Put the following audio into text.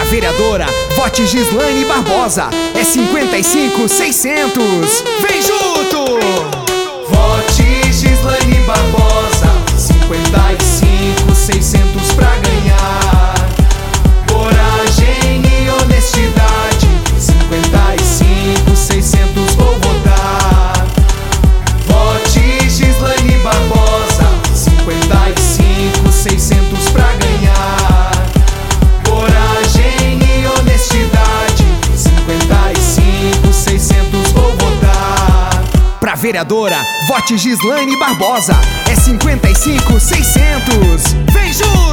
vereadora, vote Gislaine Barbosa. É 55.600. Vem junto! Vote Gislaine Barbosa. 55.600 pra ganhar. Coragem e honestidade. 55.600 vou votar. Vote Gislaine Barbosa. 55.600 pra ganhar. Coragem e honestidade. 55.600 vou votar. Pra vereadora, vote Gislaine Barbosa. É 55.600. Vem junto!